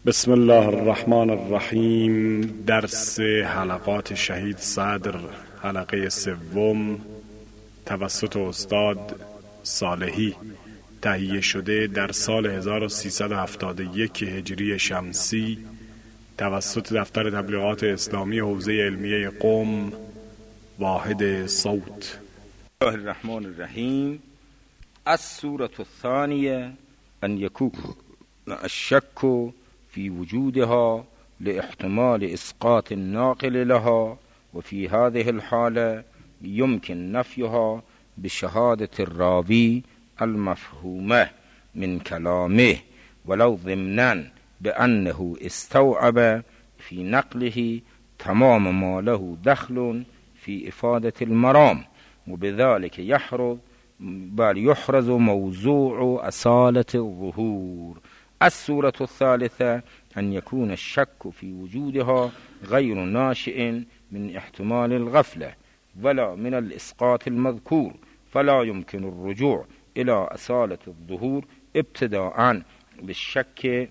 بسم الله الرحمن الرحیم. درس حلقات شهید صدر، حلقه سوم، توسط استاد صالحی، تهیه شده در سال 1371 هجری شمسی توسط دفتر تبلیغات اسلامی حوزه علمیه قم، واحد صوت. الله الرحمن الرحیم. السورة الثانية أن يكون الشك في وجودها لاحتمال إسقاط الناقل لها، وفي هذه الحالة يمكن نفيها بشهادة الراوي المفهومة من كلامه، ولو ضمنا بأنه استوعب في نقله تمام ما له دخل في إفادة المرام، وبذلك يحرز موضوع أصالة الظهور. السورة الثالثة أن يكون الشك في وجودها غير ناشئ من احتمال الغفلة ولا من الإسقاط المذكور، فلا يمكن الرجوع إلى أصالة الظهور ابتداء بالشك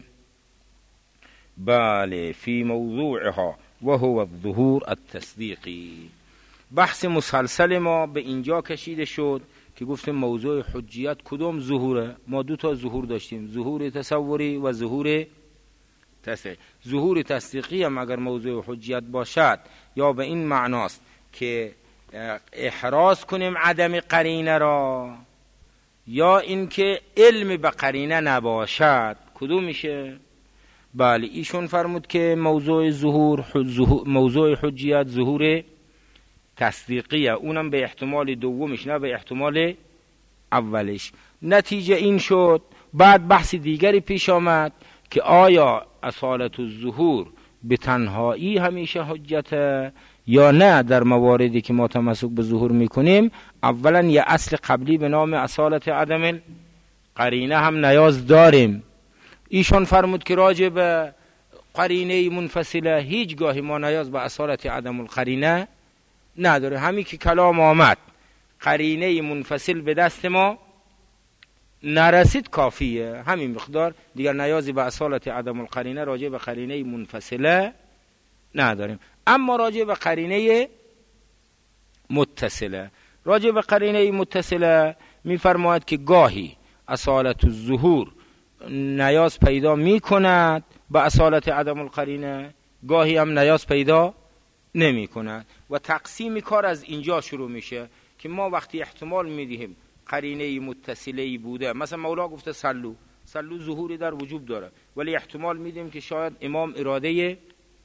بل في موضوعها وهو الظهور التصديقي. بحث مسلسل ما به اینجا کشیده شد که گفتیم موضوع حجیت کدوم ظهوره. ما دو تا ظهور داشتیم، ظهور تصوری و ظهور تصدیقی. ظهور تصدیقی هم اگر موضوع حجیت باشد یا به این معناست که احراز کنیم عدم قرینه را، یا اینکه علم به قرینه نباشد، کدوم میشه؟ بله، ایشون فرمود که موضوع حجیت ظهور تصدیقیه، اونم به احتمال دومش نه به احتمال اولش. نتیجه این شد بعد بحث دیگری پیش آمد که آیا اصالت الظهور به تنهایی همیشه حجته یا نه. در مواردی که ما تمسک به ظهور میکنیم اولا یه اصل قبلی به نام اصالت عدم قرینه هم نیاز داریم. ایشون فرمود که راجع به قرینه منفصله هیچگاهی ما نیاز به اصالت عدم القرینه نداره. همین که کلام آمد قرینه منفصل به دست ما نرسید کافیه، همین مقدار، دیگر نیازی به اصالت عدم القرینه راجع به قرینه منفصله نداریم. اما راجع به قرینه متصله، راجع به قرینه متصله میفرماید که گاهی اصالت الظهور نیاز پیدا میکند به اصالت عدم القرینه، گاهی هم نیاز پیدا نمی کند. و تقسیم کار از اینجا شروع میشه که ما وقتی احتمال میدیم قرینه متصله بوده، مثلا مولا گفته صلو ظهوری در وجوب داره، ولی احتمال میدیم که شاید امام اراده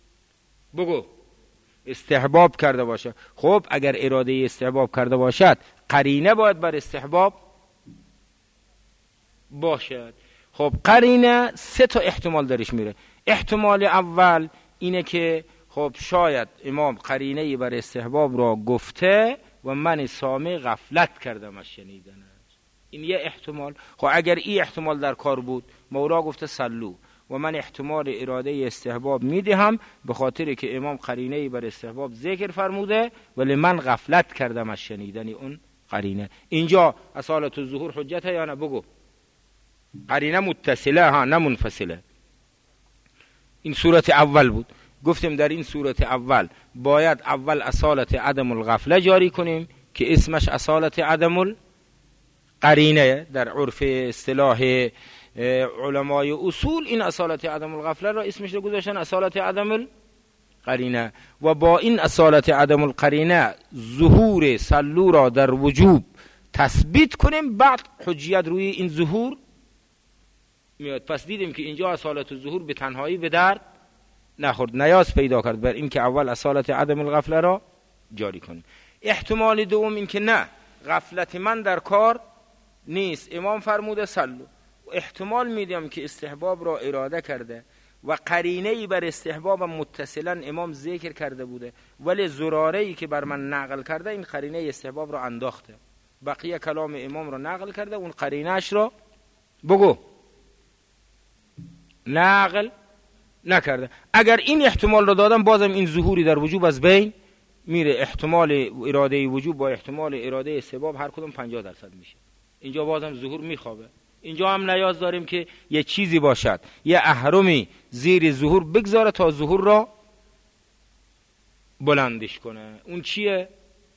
استحباب کرده باشه. خب اگر اراده استحباب کرده باشد قرینه باید بر استحباب باشد. خب قرینه سه تا احتمال درش میره. احتمال اول اینه که خب شاید امام قرینه بر استحباب را گفته و من سامع غفلت کردم از شنیدنش، این یه احتمال. خب اگر این احتمال در کار بود، مولا گفته صلو و من احتمال اراده استحباب میدهم به خاطر که امام قرینه بر استحباب ذکر فرموده ولی من غفلت کردم از شنیدن اون قرینه. اینجا اصالت الظهور حجته یا نه؟ بگو. قرینه متصله ها، نه منفصله. این صورت اول بود. گفتیم در این صورت اول باید اول اصالت عدم الغفله جاری کنیم که اسمش اصالت عدم القرینه. در عرف اصطلاح علمای اصول این اصالت عدم الغفله را اسمش رو گذاشتن اصالت عدم القرینه. و با این اصالت عدم القرینه ظهور صلو را در وجوب تثبیت کنیم، بعد حجیت روی این ظهور میاد. پس دیدیم که اینجا اصالت الظهور به تنهایی به درد نخورد، نیاز پیدا کرد بر این که اول اصالت عدم الغفله را جاری کنیم. احتمال دوم این که نه، غفلت من در کار نیست، امام فرموده صلو، احتمال میدیم که استحباب را اراده کرده و قرینه‌ای بر استحباب متصلا امام ذکر کرده بوده، ولی زراره‌ای که بر من نقل کرده این قرینه استحباب را انداخته، بقیه کلام امام را نقل کرده، اون قرینه‌اش را نقل نکرده. اگر این احتمال رو دادم بازم این ظهوری در وجوب از بین میره. احتمال اراده وجوب با احتمال اراده استحباب هر کدوم 50% میشه. اینجا بازم ظهور میخوابه. اینجا هم نیاز داریم که یه چیزی باشد، یه اهرمی زیر ظهور بگذاره تا ظهور را بلندش کنه. اون چیه؟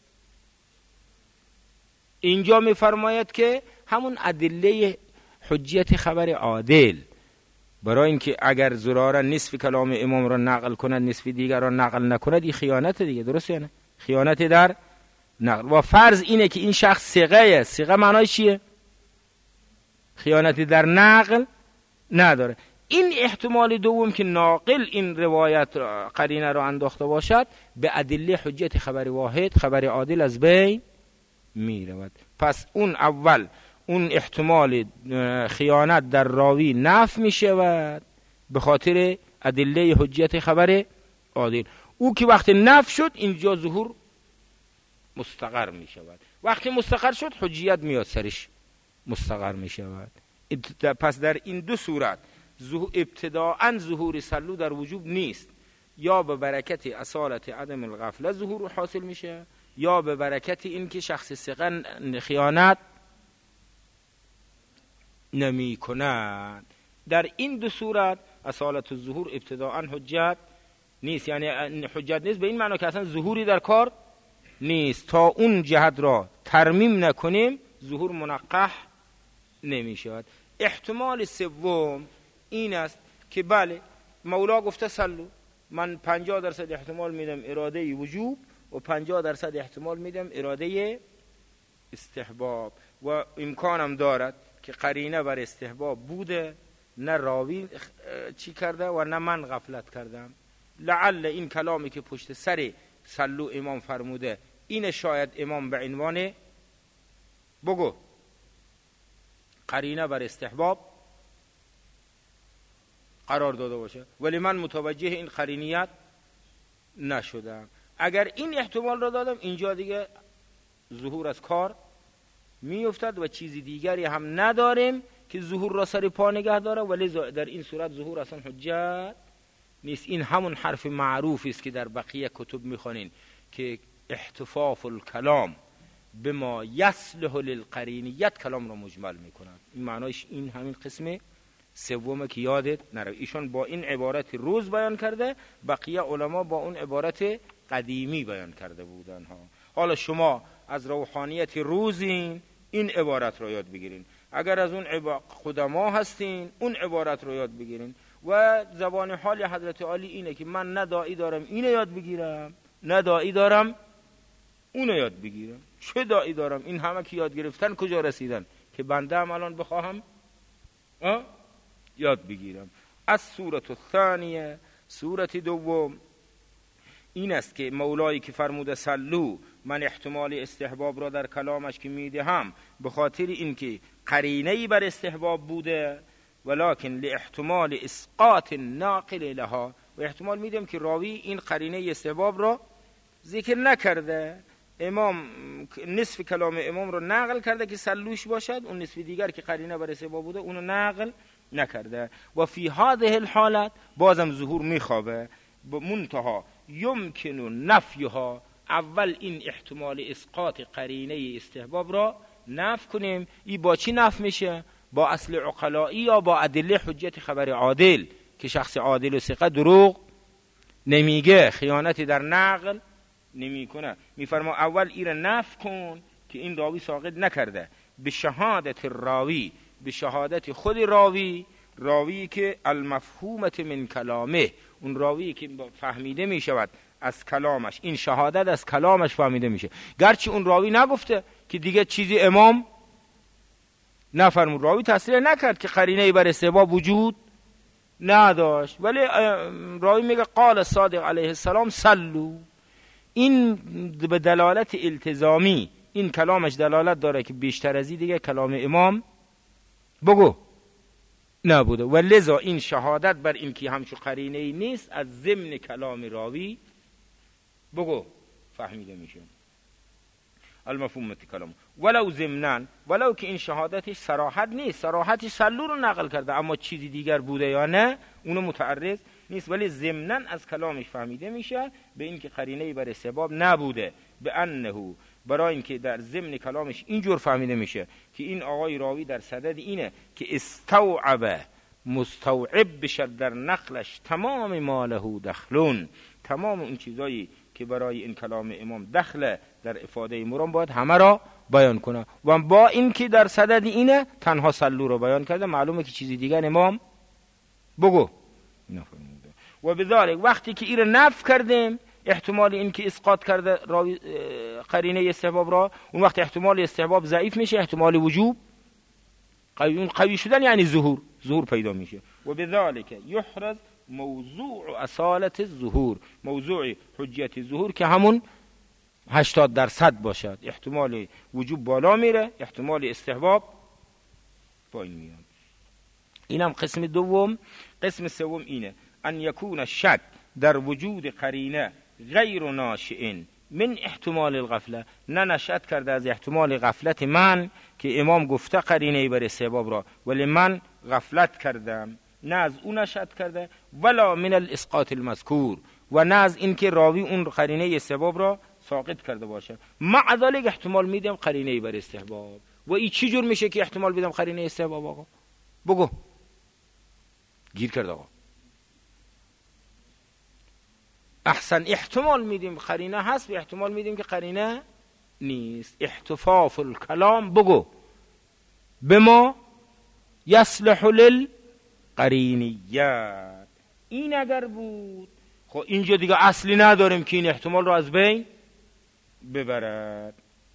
اینجا میفرماید که همون ادله حجیت خبر عادل، برای اینکه اگر زراره نصف کلام امام را نقل کند نصف دیگر را نقل نکند، این خیانت دیگه، درسته یا نه؟ خیانت در نقل. و فرض اینه که این شخص ثقه. ثقه معنای چیه؟ خیانتی در نقل نداره. این احتمال دوم که ناقل این روایت قرینه را انداخته باشد، به ادله حجیت خبر واحد، خبر عادل از بین می رود. پس اون اول اون احتمال خیانت در راوی نفی می شود به خاطر ادله حجیت خبر عادل. او که وقتی نفی شد اینجا ظهور مستقر می شود. وقتی مستقر شد حجیت میاد سرش مستقر می شود. پس در این دو صورت ابتداءً ظهور سلو در وجوب نیست، یا به برکت اصالت عدم الغفله ظهور حاصل میشه، یا به برکت این که شخص ثقه خیانت نمی کنند. در این دو صورت اصالت الظهور ابتداءً حجت نیست، یعنی حجت نیست به این معنی که اصلا ظهوری در کار نیست. تا اون جهت را ترمیم نکنیم ظهور منقح نمی شود. احتمال سوم این است که بله مولا گفته سلو، من 50% احتمال میدم اراده وجوب و 50% احتمال میدم اراده استحباب، و امکانم دارد که قرینه بر استحباب بوده، نه راوی چی کرده و نه من غفلت کردم. لعل این کلامی که پشت سر سلو امام فرموده این شاید امام به عنوان بگو قرینه بر استحباب قرار داده باشه، ولی من متوجه این قرینیت نشدم. اگر این احتمال را دادم اینجا دیگه ظهور از کار میافتد و چیزی دیگری هم نداریم که ظهور را سر پا نگه داره، ولی در این صورت ظهور اصلا حجت نیست. این همون حرف معروفی است که در بقیه کتب میخوانین که احتفاف الکلام بما یصلح للقرینیت کلام را مجمل میکنند. این معنایش این همین قسم سومه که یادت نره. ایشان با این عبارت روز بیان کرده، بقیه علما با اون عبارت قدیمی بیان کرده بودن ها. حالا شما از روحانیت روزین این عبارت رو یاد بگیرین، اگر از اون قدما هستین اون عبارت رو یاد بگیرین. و زبان حال حضرت عالی اینه که من نه داعی دارم اینو یاد بگیرم نه داعی دارم اونو یاد بگیرم. چه داعی دارم؟ این همه که یاد گرفتن کجا رسیدن که بنده هم الان بخواهم یاد بگیرم. از صورت الثانیه، صورت دوم این است که مولایی که فرموده سلو، من احتمال استحباب را در کلامش که میدهم به خاطر اینکه قرینه‌ای بر استحباب بوده، ولکن لاحتمال اسقاط ناقل لها، و احتمال میدم که راوی این قرینه استحباب را ذکر نکرده، امام نصف کلام امام رو نقل کرده که سلوش باشد، اون نصف دیگر که قرینه بر استحباب بوده اونو نقل نکرده. و فی هذه الحالت بازم ظهور میخوابه، منتها یمکن نفیها، اول این احتمال اسقاط قرینه استحباب را نفی کنیم. این با چی نفی میشه؟ با اصل عقلائی یا با ادله حجت خبر عادل که شخص عادل و ثقه دروغ نمیگه، خیانتی در نقل نمیکنه. میفرما اول این را نفی کن که این راوی ساقط نکرده، به شهادت راوی، به شهادت خود راوی که المفهومت من کلامه، اون راوی که فهمیده می شود از کلامش، این شهادت از کلامش فهمیده میشه، گرچه اون راوی نگفته که دیگه چیزی امام نفرمود، راوی تصریح نکرد که قرینه بر استحباب وجود نداشت، ولی راوی میگه قال صادق علیه السلام سلو. این به دلالت التزامی، این کلامش دلالت داره که بیشتر از این دیگه کلام امام بگو نبوده، و لذا این شهادت بر این که همچو قرینه نیست از ضمن کلام راوی بگو فهمیده میشه. المفهوم کلام ولو ضمناً، ولو که این شهادتش صراحت نیست، صراحتی سلو رو نقل کرده اما چیزی دیگر بوده یا نه اونو متعرض نیست، ولی ضمناً از کلامش فهمیده میشه به این که قرینه بر استحباب نبوده، به انه برای اینکه در ضمن کلامش اینجور فهمیده میشه که این آقای راوی در صدد اینه که استوعب مستوعب بشه در نقلش تمام ما له دخلون، تمام اون چیزایی که برای این کلام امام دخل در افاده مرام باید همه را بیان کنه. و با این که در صدد اینه تنها سلو را بیان کرده، معلومه که چیزی دیگر امام بگو نفرموده. و بذالک وقتی که این نفی کردیم احتمال این که اسقاط کرده راوی قرینه استحباب را، اون وقت احتمال استحباب ضعیف میشه، احتمال وجوب قوی شدن یعنی ظهور پیدا میشه. و بذالک یحرز موضوع اصالت الظهور، موضوع حجیت ظهور که همون 80% باشد، احتمال وجوب بالا میره، احتمال استحباب پایین میاد. اینم قسم دوم. قسم سوم اینه ان یکون شک در وجود قرینه غیر ناشئ من احتمال الغفله، نه نشأت کرده از احتمال غفلت من که امام گفته قرینه بر استحباب را ولی من غفلت کردم، نه از اون نشأت کرده، ولا من الاسقاط المذکور، و نه از این که راوی اون قرینه استحباب را ساقط کرده باشه. مع ذلك احتمال میدم قرینه بر استحباب. و این چی جور میشه که احتمال بدم قرینه استحباب؟ آقا بگو، گیر کرد آقا. احسن احتمال میدیم قرینه هست و احتمال میدیم که قرینه نیست. احتفاف الکلام بگو بما یصلح للقرینیات. این اگر بود خب اینجا دیگه اصلی نداریم که این احتمال رو از بین ببرد.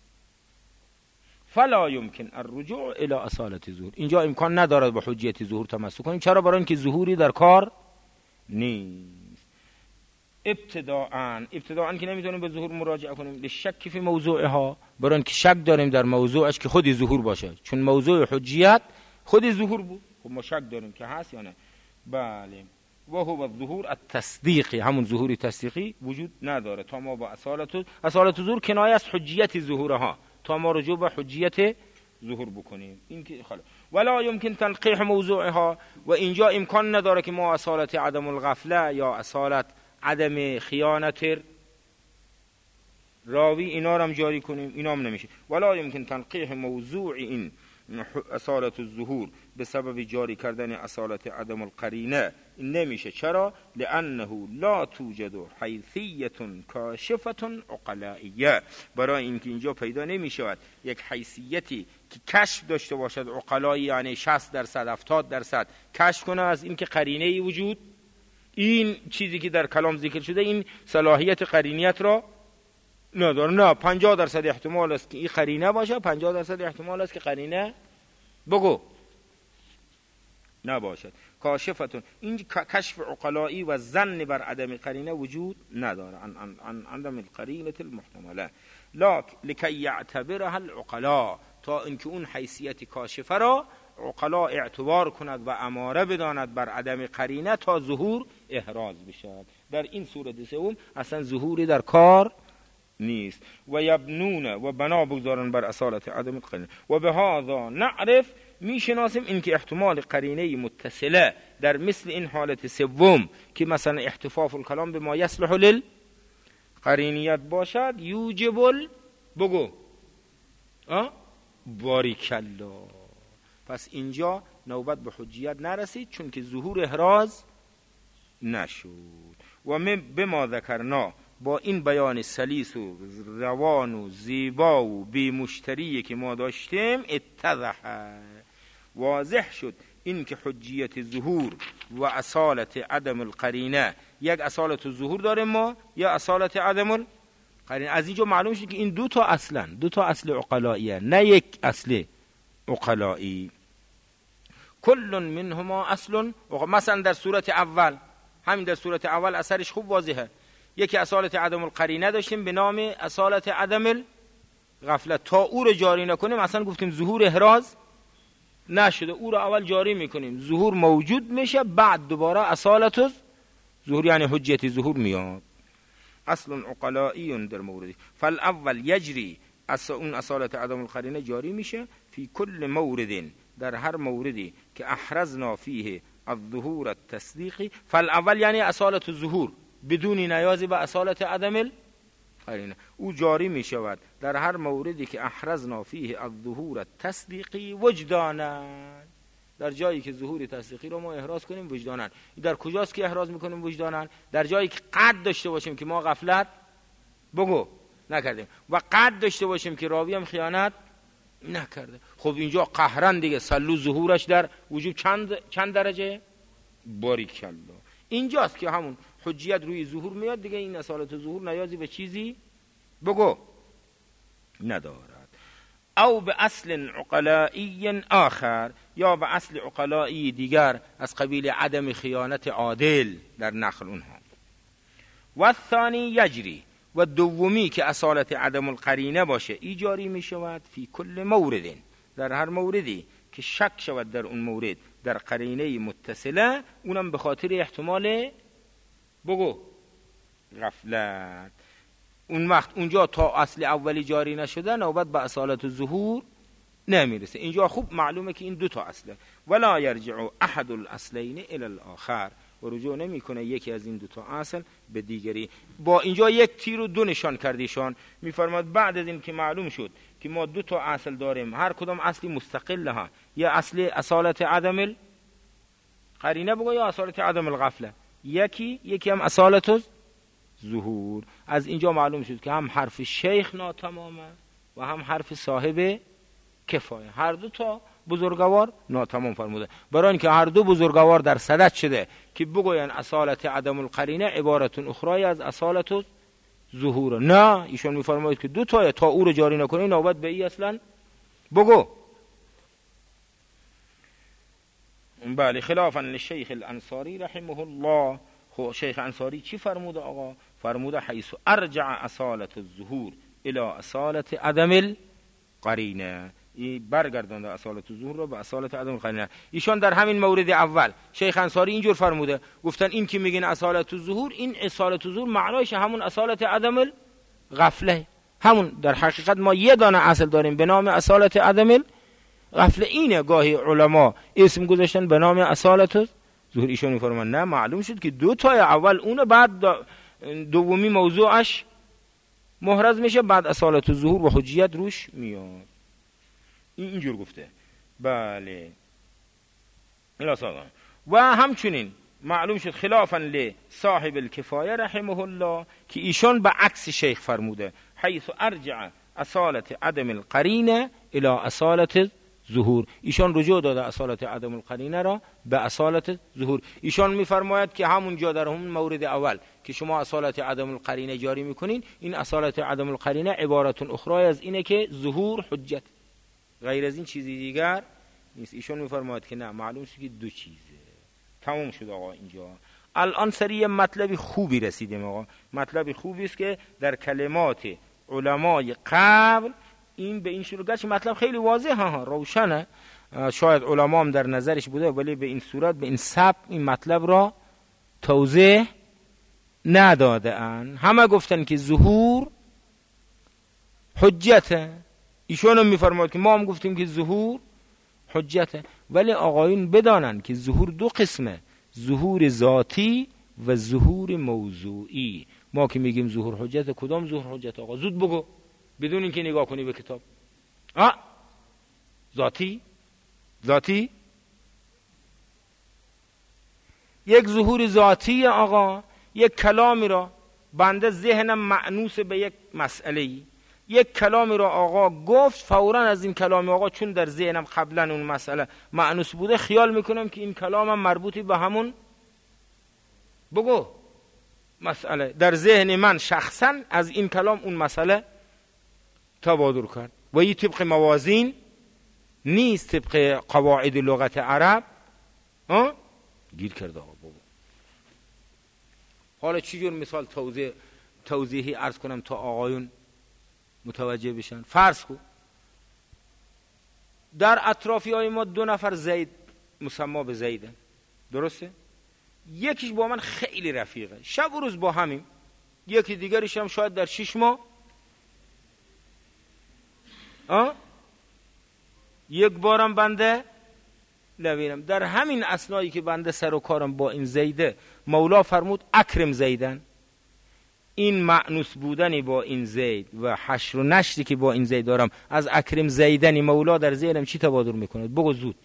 فلا یمکن الرجوع الى اصالت ظهور، اینجا امکان ندارد با حجیت ظهور تمسک کنیم. چرا؟ برای اینکه ظهوری در کار نیست. ابتداءً که نمیتونیم به ظهور مراجعه کنیم، لشک فی موضوعها، برای اینکه شک داریم در موضوعش که خودی ظهور باشه، چون موضوع حجیت خودی ظهور بود، خب ما شک داریم که هست یا نه. بله. و هو الظهور التصدیقی، همون ظهور تصدیقی وجود نداره تا ما با اصالت ظهور کنایه از حجیت ظهورها، تا ما رجوع به حجیت ظهور بکنیم. این که خلاص. ولا يمكن تنقیح موضوعها، و اینجا امکان نداره که ما اصالت عدم الغفله یا اصالت عدم خیانت راوی اینا رو هم جاری کنیم، اینا هم نمیشه. ولا يمكن تنقیح موضوع این اصالت الظهور به سبب جاری کردن اصالت عدم القرینه، این نمیشه. چرا؟ لانه لا توجد حیثیه کاشفه عقلائیه، برای اینکه اینجا پیدا نمیشود یک حیثیتی که کشف داشته باشد عقلایی، یعنی 60% 70% کشف کنه از اینکه قرینه وجود، این چیزی که در کلام ذکر شده این صلاحیت قرینیت را نداره. نه، 50% احتمال است که این قرینه باشه، 50% احتمال است که قرینه بگو نباشد. کاشفتون، این کشف عقلایی و ظن بر عدم قرینه وجود نداره، عدم القرینه المحتمله، لکی یعتبرها العقلاء، تا اینکه اون حیثیت کاشفه را عقلا اعتبار کند و اماره بداند بر عدم قرینه تا ظهور احراز بشد. در این صورت سوم اصلا ظهوری در کار نیست. و یبنون، و بنا بگذارن بر اصالت عدم قرینه. و به هذا نعرف، میشناسیم اینکه احتمال قرینه متصله در مثل این حالت سوم که مثلا احتفاف الکلام به ما یصلح للقرینیت باشد، یوجب بگو باریک الله. پس اینجا نوبت به حجیت نرسید چون که ظهور احراز نشد. و به ما ذکرنا، با این بیان سلیس و روان و زیبا و بی مشتری که ما داشتیم، اتضح، واضح شد این که حجیت ظهور و اصالت عدم القرینه، یک اصالت ظهور داریم ما یا اصالت عدم القرینه. از اینجا معلوم شد که این دو تا اصل عقلائیه، نه یک اصل عقلائی. کل منهما اصل. مثلا در صورت اول، همین در صورت اول اثرش خوب واضحه. یکی اصالت عدم القرینه داشتیم به نام اصالت عدم الغفلت، تا او رو جاری نکنیم مثلا گفتیم ظهور احراز نشده، او رو اول جاری میکنیم، ظهور موجود میشه، بعد دوباره اصالت ظهور یعنی حجیت ظهور میاد. اصل عقلائی در موردی. فالاول یجری، اون اصالت عدم القرینه جاری میشه فی کل مورد، در هر موردی که احرزنا فیه الظهور التصدیقی. فالاول یعنی اصالت الظهور بدون نیازی به اصالت عدم قرینه او جاری می شود در هر موردی که احرزنا فیه الظهور التصدیقی وجدانا، در جایی که ظهور تصدیقی رو ما احراز کنیم وجدانا. در کجاست که احراز میکنیم وجدانا؟ در جایی که قد داشته باشیم که ما غفلت نکردیم و قد داشته باشیم که راوی هم خیانت نکرده. خب اینجا قهرن دیگه سلو ظهورش در وجوب چند درجه؟ باریکالله. اینجاست که همون حجیت روی ظهور میاد دیگه. این اصالت ظهور نیازی به چیزی ندارد. او به اصل عقلایی آخر، یا به اصل عقلایی دیگر از قبیل عدم خیانت عادل در نقل اونها. و الثانی یجری، و دومی که اصالت عدم القرینه باشه ایجاری می شود فی کل مورد، در هر موردی که شک شود در اون مورد در قرینه متصله، اونم به خاطر احتمال غفلت. اون وقت اونجا تا اصل اولی جاری نشده نوبت به اصالت ظهور نمیرسه. اینجا خوب معلومه که این دو تا اصله. ولا یرجع احد الاصلین الی الاخر، و رجوع نمی کنه یکی از این دو تا اصل به دیگری. با اینجا یک تیر و دو نشان کردیشان. میفرماد بعد از این که معلوم شد که ما دو تا اصل داریم، هر کدام اصلی مستقل ها، یا اصل اصالت عدم قرینه یا اصالت عدم الغفله، یکی هم اصالت ظهور. از اینجا معلوم شد که هم حرف شیخ ناتمامه و هم حرف صاحب کفایه، هر دو تا بزرگوار ناتمام فرموده. برای اینکه هر دو بزرگوار در صدد شده که بگوین اصالت عدم القرینه عبارت اخرای از اصالت ظهور. نه، ایشون میفرماید که دو تا او رو جاری نکنی نوبت به ای اصلا بگو. بله، خلافا للشیخ الانصاری رحمه الله. خب شیخ انصاری چی فرموده آقا؟ فرموده حیث ارجع اصالت الظهور الى اصالت عدم القرینه، برگردانده اصالت الظهور رو به اصالت عدم القرینه. ایشان در همین مورد اول شیخ انصاری اینجور فرموده، گفتن این که میگین اصالت الظهور، این اصالت الظهور معنایش همون اصالت عدم الغفله، همون در حقیقت ما یه دانه اصل داریم به نام اصالت عدم الغفله. اینه گاهی علما اسم گذاشتن به نام اصالت الظهور. ایشون میفرمان نه، معلوم شد که دو تای اول اون، بعد دومی موضوعش محرز میشه، بعد اصالت الظهور و حجیت روش میاد. اینجور گفته. بله. و همچنین معلوم شد خلافا لصاحب الکفایه رحمه الله که ایشون به عکس شیخ فرموده حیث ارجع اصالت عدم القرینه الى اصالت ظهور. ایشان رجوع داده اصالت عدم القرینه را به اصالت ظهور. ایشان میفرماید که همون جا در همون مورد اول که شما اصالت عدم القرینه جاری میکنین، این اصالت عدم القرینه عبارت اخرای از اینه که ظهور حجت، غیر از این چیزی دیگر نیست. ایشون میفرماید که نه، معلوم شد که دو چیزه. تمام شد آقا. اینجا الان سریع مطلبی خوبی رسیدیم آقا. مطلبی خوبی است که در کلمات علمای قبل این به این شروع مطلب خیلی واضحه، روشنه. شاید علما هم در نظرش بوده ولی به این صورت، به این سبک این مطلب را توضیح نداده ان. همه گفتن که ظهور حجته. ایشون هم میفرماید که ما هم گفتیم که ظهور حجته، ولی آقایون بدانن که ظهور دو قسمه، ظهور ذاتی و ظهور موضوعی. ما که میگیم ظهور حجته، کدام ظهور حجته آقا؟ زود بگو بدون اینکه نگاه کنی به کتاب. ذاتی یک ظهور ذاتی آقا، یک کلامی را بنده ذهنم معنوس به یک مسئله، یک کلامی را آقا گفت، فوراً از این کلام آقا چون در ذهنم قبلا اون مسئله معنوس بوده، خیال میکنم که این کلامم مربوطی به همون مسئله. در ذهن من شخصا از این کلام اون مسئله تبادر کرد و این طبق موازین نیست، طبق قواعد لغت عرب گیر کرده آقا. حالا چجور مثال توضیحی عرض کنم تا آقایون متوجه بشن؟ فرض کن در اطرافی های ما دو نفر زید مسما به زیدن، درسته؟ یکیش با من خیلی رفیقه، شب و روز با همیم، یکی دیگریش هم شاید در 6 ماه یک بارم بنده نبینم. در همین اثنایی که بنده سر و کارم با این زیده، مولا فرمود اکرم زیدن، این مأنوس بودنی با این زید و حشر و نشری که با این زید دارم از اکرم زیدنی مولا در ذهنم چی تبادر میکنه؟ بگو زود.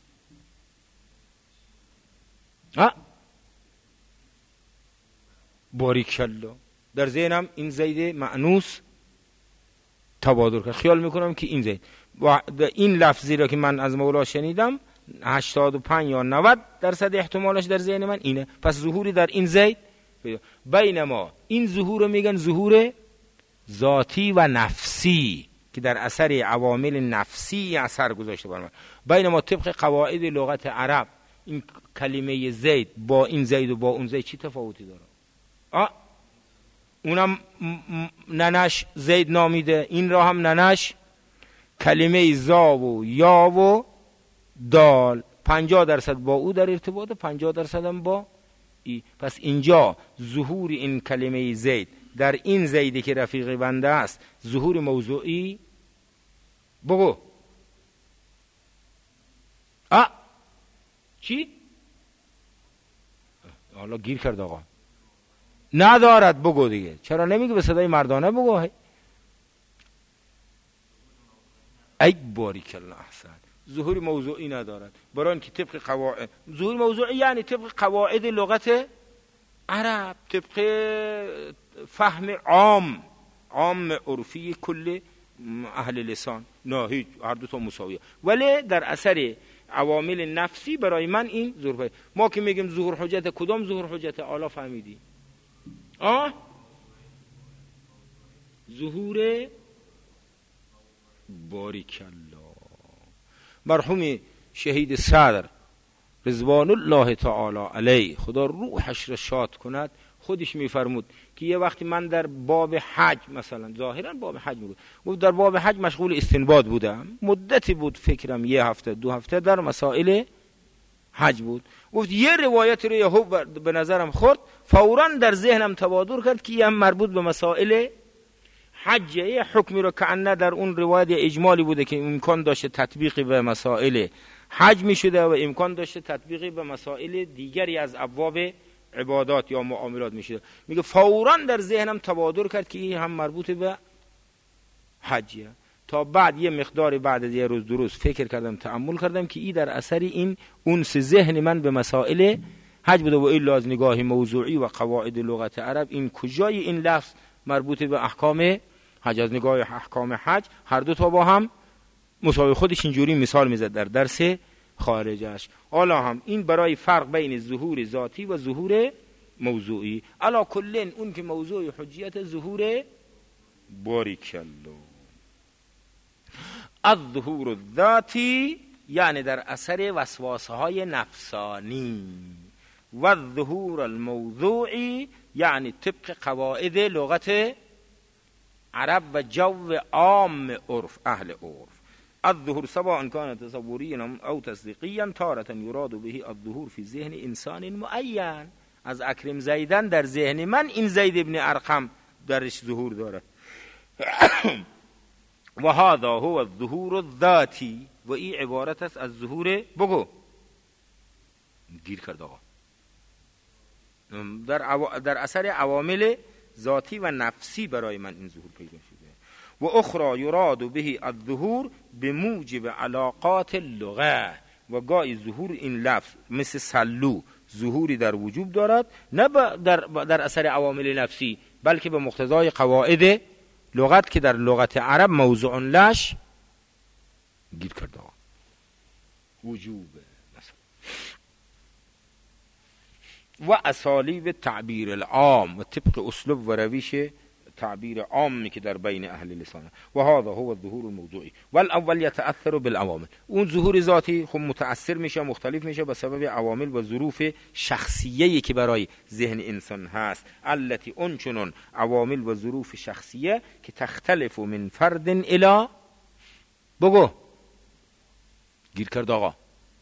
باریکالله، در ذهنم این زید مأنوس تبادر کرد. خیال میکنم که این زید و این لفظی را که من از مولا شنیدم 85 یا 90% احتمالش در ذهن من اینه. پس ظهوری در این زید بینما این ظهور رو میگن ظهور ذاتی و نفسی که در اثر عوامل نفسی اثر گذاشته بر من. بینما طبق قواعد لغت عرب این کلمه زید با این زید و با اون زید چی تفاوتی داره؟ اونم ننش زید نامیده، این را هم ننش کلمه زا و یا و دال 50% با او در ارتباط، 50% هم با ای. پس اینجا ظهور این کلمه زید در این زیدی که رفیق بنده است ظهور موضوعی. بگو چی؟ حالا گیر کرد آقا ندارد. بگو دیگه، چرا نمیگه به صدای مردانه بگو؟ ای باریکالله احسن. ظهور موضوعی ندارد برای اینکه طبق قواعد ظهور موضوعی یعنی طبق قواعد لغت عرب، طبق فهم عام عرفی کل اهل لسان، نه هیچ، هر دو تا مساویه. ولی در اثر عوامل نفسی برای من این ظهور. ما که میگیم ظهور حجت، کدام ظهور حجت؟ آلا فهمیدی؟ ظهور باریکالله. مرحوم شهید صدر رضوان الله تعالی علیه خدا روحش را شاد کند خودش میفرمود که یه وقتی من در باب حج، مثلا ظاهرا باب حج بود، گفت در باب حج مشغول استنباط بودم، مدتی بود فکرم 1 هفته 2 هفته در مسائل حج بود. گفت یه روایت رو یهو به نظرم خورد، فوراً در ذهنم تبادر کرد که یه هم مربوط به مسائل حج، یه حکمی رو که انه در اون روایت اجمالی بوده که امکان داشته تطبیقی به مسائل حج می شده و امکان داشته تطبیقی به مسائل دیگری از ابواب عبادات یا معاملات می شده. میگه فوراً در ذهنم تبادر کرد که این هم مربوط به حجیه. تا بعد یه مقدار بعد از یه روز درست فکر کردم، تأمل کردم که این در اثر این اونس ذهن من به مسائل حج بوده و الا از نگاه موضوعی و قواعد لغت عرب این کجای این لفظ مربوط به احکام حج؟ از نگاه احکام حج هر دو تا با هم مساوی. خودش اینجوری مثال میزد در درس خارجش. حالا هم این برای فرق بین ظهور ذاتی و ظهور موضوعی. علا کلن اون که موضوع حجیت ظهور باریکالله. الظهور الذاتی یعنی در اثر وسواسه های نفسانی، و الظهور الموضوعی یعنی طبق قواعد لغت عرب و جو عام عرف اهل عرف. الظهور سواء كان تصوريا او تصديقيا تارة يراد به الظهور في ذهن انسان معين. از اکرم زیدن در ذهن من این زید ابن ارقم درش ظهور دارد. و هذا هو الظهور الذاتی، و این عبارت است از ظهور. بگو گیر کرد آقا. در اثر عوامل ذاتی و نفسی برای من این ظهور پیدا شده. و اخرى یراد به الظهور بموجب علاقات اللغه. و گاهی ظهور این لفظ مثل سلو ظهوری در وجوب دارد، نه در اثر عوامل نفسی بلکه به مقتضای قواعد لغت که در لغت عرب موضوع لش گیر کرده وجوب و اسالیب تعبیر العام و طبق اسلوب و رویش تعبیر عامی که در بین اهل لسانه. و هذا هو الظهور الموضوعی والاول يتأثر بالعوامل. اون ظهور ذاتی خب متأثر میشه، مختلف میشه به سبب عوامل و ظروف شخصیه‌ای که برای ذهن انسان هست. التي انچنون عوامل و ظروف شخصیه که تختلف من فرد الی. بگو گیر کرد آقا.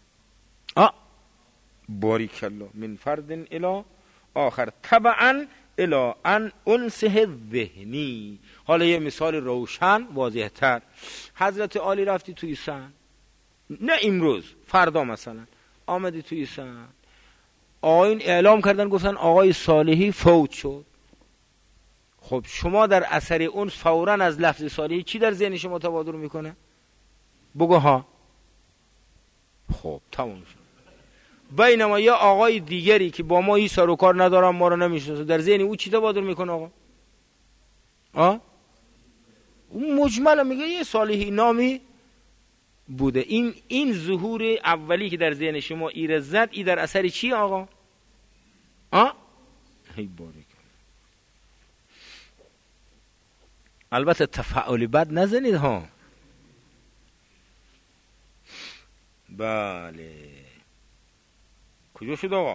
باریکالله. من فرد الی آخر طبعا الی ان انسه ذهنی. حالا یه مثال روشن واضح تر. حضرت عالی رفتی توی سن، نه امروز، فردا مثلا آمدی توی سن، آقایون اعلام کردن گفتن آقای صالحی فوت شد. خب شما در اثر اون فوراً از لفظ صالحی چی در ذهن شما تبادر میکنه؟ بگو ها. خب تمام شد. بینما یه آقای دیگری که با ما هیچ سر و کار ندارم، ما رو نمیشناسه، در ذهن او چی تبادر میکنه آقا؟ اون مجمل میگه یه صالحی نامی بوده. این ظهور اولی که در ذهن شما ایره زد، ای در اثر چی آقا؟ هی باریک. البته تفاعل بد نزنید ها. بله کجا شد آقا؟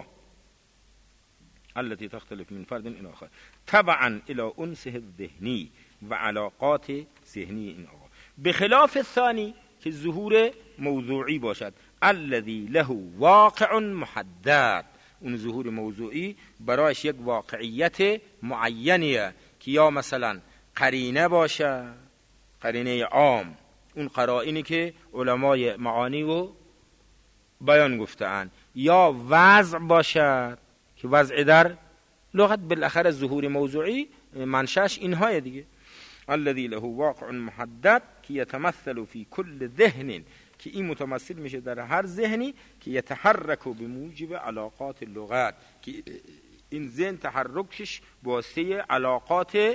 التي تختلف من فرد الى آخر تبعا الى انسه الذهنی و علاقات ذهنی این آقا، بخلاف الثانی که ظهور موضوعی باشد، الذي له واقع محدد، اون ظهور موضوعی برایش یک واقعیت معینیه که یا مثلا قرینه باشه، قرینه عام، اون قرائنی که علمای معانی و بیان گفتن، یا وضع باشد که وضع در لغت بالاخره ظهور موضوعی منشأش اینهای دیگه. الذي له واقع محدد که یتمثل فی کل ذهن، که این متمثل میشه در هر ذهنی که یتحرک بموجب علاقات لغت، که این ذهن تحرکش واسطه علاقات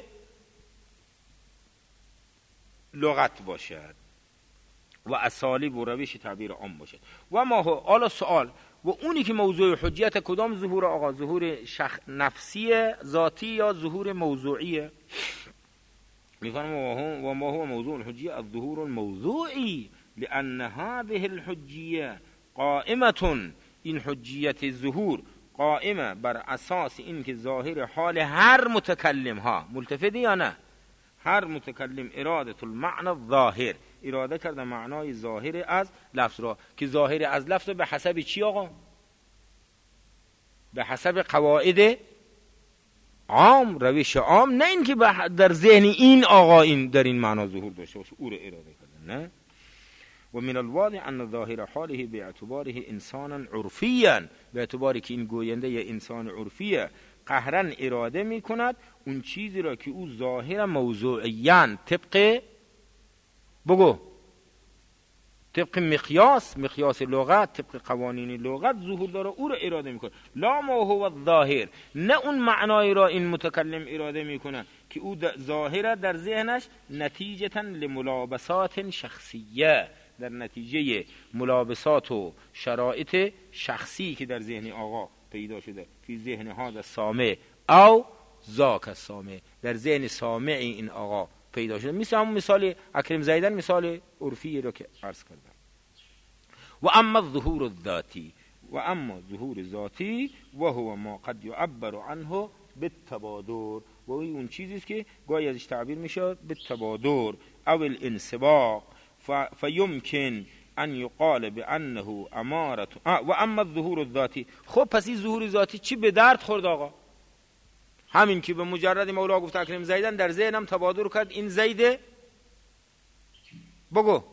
لغت باشد و اسالیب و روش تعبیر عام باشد. و ما هو حالا سوال، و اونی که موضوع حجیت کدام ظهور آقا؟ ظهور نفسی ذاتی یا ظهور موضوعیه؟ میفرمایم و ما هو موضوع الحجیه الظهور الموضوعی، لان هذه الحجیه قائمه، این حجیت ظهور قائمه بر اساس این که ظاهر حال هر متکلم ها، ملتفتی یا نه، هر متکلم اراده المعنى الظاهر، اراده کرده معنای ظاهر از لفظ را، که ظاهر از لفظ به حسب چی آقا؟ به حسب قواعد عام، روش عام، نه این که در ذهن این آقا این در این معنا ظهور داشته باشه او را اراده کرده، نه. و من الواضح ان ظاهر حاله باعتباره انسانا عرفیا، به اعتباری که این گوینده یه انسان عرفیه، قهرا اراده می کند اون چیزی را که او ظاهر موضوعیان طبق بگو طبق مقیاس لغت، طبق قوانین لغت ظهور داره، او را اراده میکنه. لا ما هو الظاهر، نه اون معنایی را این متکلم اراده میکنه که او ظاهره در ذهنش نتیجتا لملابسات شخصیه، در نتیجه ملابسات و شرایط شخصی که در ذهن آقا پیدا شده، فی ذهن هذا السامع او ذاک السامع، در ذهن سامع این آقا پیدا شده. مثل همون مثال اکرم زیدن، مثال عرفی رو که عرض کردم. و اما الظهور الذاتی، و اما ظهور ذاتی، و هو ما قد يعبر عنه بالتبادر، و اون چیزی است که گاهی ازش تعبیر میشه بالتبادر او الانسباق، فیمکن ان یقال بانه اماره. و اما الظهور الذاتی، خب پس این ظهور ذاتی چی به درد خورد آقا؟ همین که به مجرد مولا گفت اکرم زیدن، در ذهنم تبادر کرد این زیده، بگو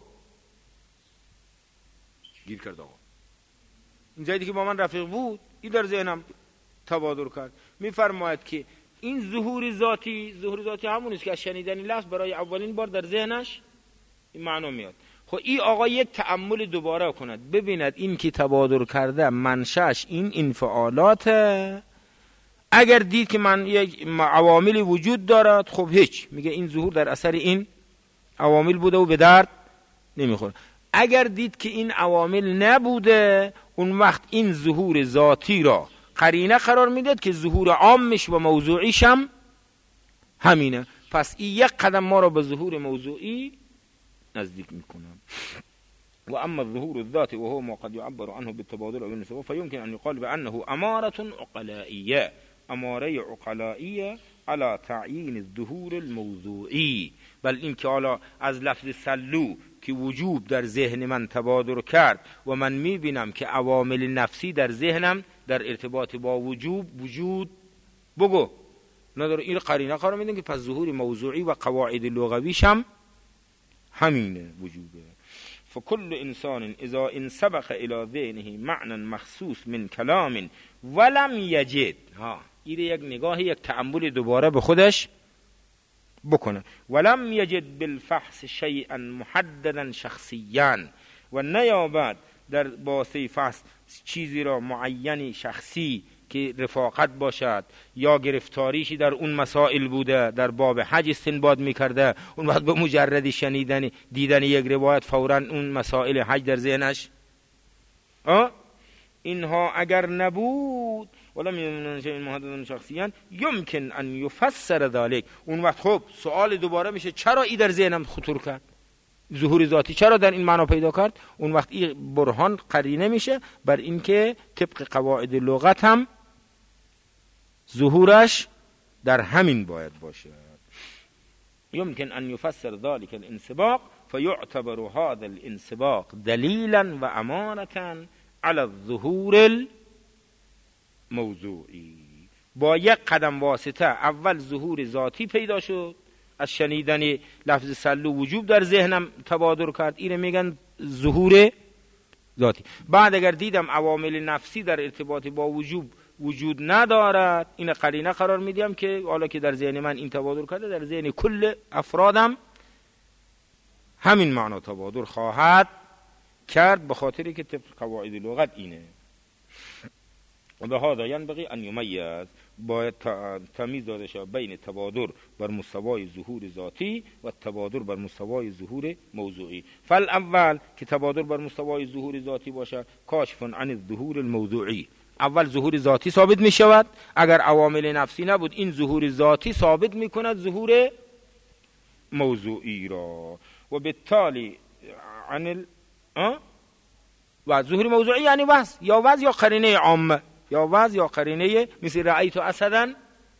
گیر کرد آقا، این زیدی که با من رفیق بود این در ذهنم تبادر کرد. میفرماید که این ظهور ذاتی همون است که از شنیدن لفظ برای اولین بار در ذهنش این معنا میاد. خب این آقا یک تأمل دوباره کند، ببیند این که تبادر کرده منشأش این انفعالاته. اگر دید که من یک عواملی وجود دارد، خب هیچ، میگه این ظهور در اثر این عوامل بوده و به درد نمیخوره. اگر دید که این عوامل نبوده، اون وقت این ظهور ذاتی را قرینه قرار میداد که ظهور عامش و موضوعیش هم همینه. پس این یک قدم ما را به ظهور موضوعی نزدیک میکنه. و اما الظهور الذاتی و هو ما قد يعبر عنه بالتبادل او الانسباق، فيمكن ان يقال بانه اماره عقلائيه، اماره عقلائيه على تعیین الظهور الموضوعی. بل این که حالا از لفظ سلو که وجوب در ذهن من تبادر کرد و من میبینم که عوامل نفسی در ذهنم در ارتباط با وجود بگو نداره، این قرینه قرار میدن که پس ظهور موضوعی و قواعد لغویش هم همینه وجوبه. فكل انسان اذا انسبق الى ذهنه معنى مخصوص من كلام ولم يجد، این یک نگاه، یک تأمل دوباره به خودش بکنه. ولم یجد بالفحص شیئا محددا شخصیا، و نیابد در واسطه فحص چیزی را معینی شخصی که رفاقت باشد یا گرفتاریشی در اون مسائل بوده، در باب حج استنباط میکرده، اون وقت به مجرد شنیدن دیدن یک روایت فوراً اون مسائل حج در ذهنش اینها اگر نبود، ولم یجد شیئا محددا شخصیا یمکن ان یفسر ذلك، اون وقت خب سوال دوباره میشه چرا این در ذهنم خطور کرد، ظهور ذاتی چرا در این معنا پیدا کرد؟ اون وقت این برهان قرینه میشه بر اینکه طبق قواعد لغت هم ظهورش در همین باید باشه. يمكن ان يفسر ذلك الانسباق فيعتبر هذا الانسباق دليلا وامارة على الظهور الموضوعي. با یک قدم واسطه اول ظهور ذاتی پیدا شد، از شنیدن لفظ صلو وجوب در ذهنم تبادر کرد، اینو میگن ظهور ذاتی. بعد اگر دیدم عوامل نفسی در ارتباط با وجوب وجود ندارد، این قرینه قرار میدیم که حالا که در ذهن من این تبادر کرده، در ذهن کل افرادم همین معنا تبادر خواهد کرد، به خاطری که طبق قواعد لغت اینه. و به هذا ينبغي ان يميز، باید تمیز داده شود بین تبادر بر مستوای ظهور ذاتی و تبادر بر مستوای ظهور موضوعی. فالاول که تبادر بر مستوای ظهور ذاتی باشد، کاشف عن الظهور الموضوعی، اول ظهور ذاتی ثابت می شود، اگر عوامل نفسی نبود این ظهور ذاتی ثابت می کند ظهور موضوعی را. و بالتالي عن و ظهور موضوعی یعنی وضع یا قرینه عامه، یا وضع یا قرینه مثل رأیت اسدا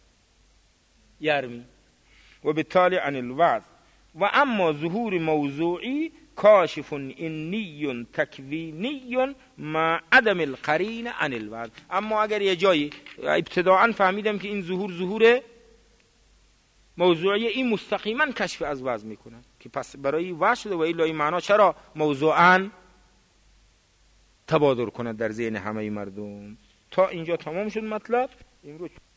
یرمی، و بالتالي عن الوضع. و اما ظهور موضوعی کاشف انی تکوینی مع عدم القرین عن الوضع. اما اگر یه جایی ابتداعا فهمیدم که این ظهور موضوعی، این مستقیما کشف از وضع میکنه که پس برای وضع شده، و الا این معنا چرا موضوعا تبادر کنه در ذهن همه مردم. تا اینجا تمام شد مطلب.